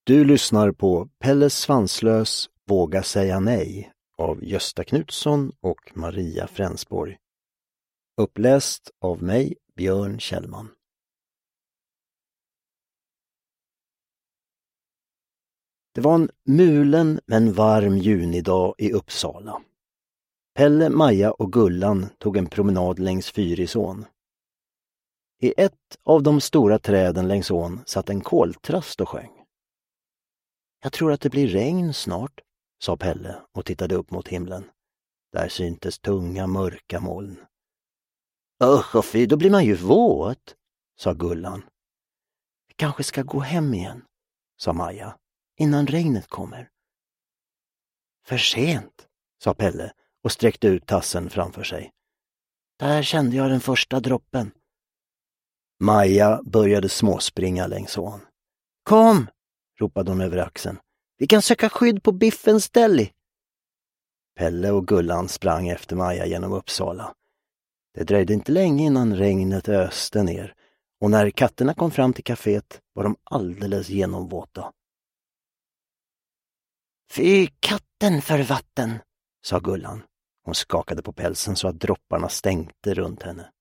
Du lyssnar på Pelle Svanslös våga säga nej av Gösta Knutsson och Maria Frensborg. Uppläst av mig, Björn Kjellman. Det var en mulen men varm junidag i Uppsala. Pelle, Maja och Gullan tog en promenad längs Fyrisån. I ett av de stora träden längs ån satt en koltrast och sjöng. Jag tror att det blir regn snart, sa Pelle och tittade upp mot himlen. Där syntes tunga mörka moln. Usch, fy, då blir man ju våt, sa Gullan. Vi kanske ska gå hem igen, sa Maja, innan regnet kommer. För sent, sa Pelle och sträckte ut tassen framför sig. Där kände jag den första droppen. Maja började småspringa längs ån. Kom, ropade hon över axeln. Vi kan söka skydd på Biffens deli. Pelle och Gullan sprang efter Maja genom Uppsala. Det dröjde inte länge innan regnet öste ner, och när katterna kom fram till kaféet var de alldeles genomvåta. Fy katten för vatten, sa Gullan. Hon skakade på pälsen så att dropparna stänkte runt henne.